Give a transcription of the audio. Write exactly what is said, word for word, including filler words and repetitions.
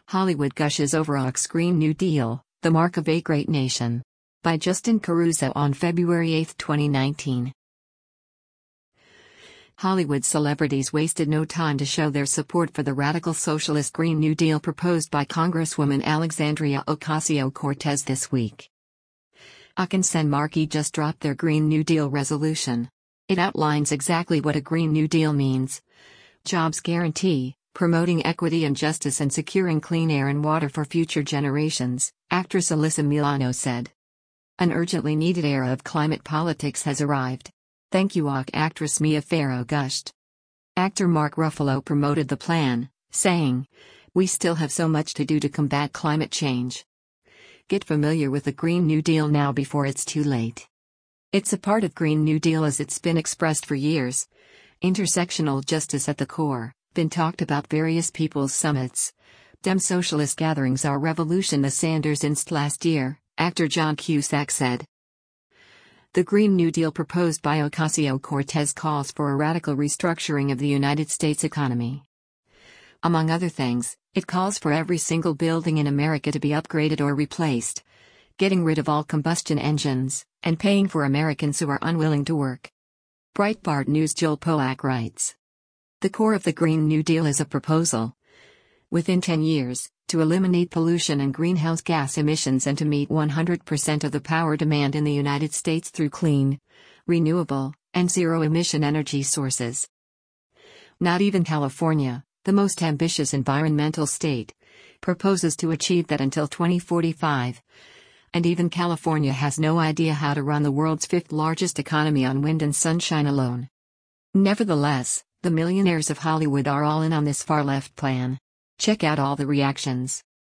Hollywood gushes over Oak's Green New Deal, the mark of a great nation. By Justin Caruso on February eighth, twenty nineteen. Hollywood celebrities wasted no time to show their support for the radical socialist Green New Deal proposed by Congresswoman Alexandria Ocasio-Cortez this week. Oak and Markey just dropped their Green New Deal resolution. It outlines exactly what a Green New Deal means. Jobs guarantee, promoting equity and justice and securing clean air and water for future generations, actress Alyssa Milano said. An urgently needed era of climate politics has arrived. Thank you, Oak, actress Mia Farrow gushed. Actor Mark Ruffalo promoted the plan, saying, "We still have so much to do to combat climate change. Get familiar with the Green New Deal now before it's too late. It's a part of Green New Deal as it's been expressed for years. Intersectional justice at the core, been talked about various people's summits. Dem socialist gatherings are revolution," as Sanders instanced last year, actor John Cusack said. The Green New Deal proposed by Ocasio-Cortez calls for a radical restructuring of the United States economy. Among other things, it calls for every single building in America to be upgraded or replaced, getting rid of all combustion engines, and paying for Americans who are unwilling to work. Breitbart News' Joel Pollack writes. The core of the Green New Deal is a proposal, within ten years, to eliminate pollution and greenhouse gas emissions and to meet one hundred percent of the power demand in the United States through clean, renewable, and zero-emission energy sources. Not even California, the most ambitious environmental state, proposes to achieve that until twenty forty-five. And even California has no idea how to run the world's fifth largest economy on wind and sunshine alone. Nevertheless, the millionaires of Hollywood are all in on this far-left plan. Check out all the reactions.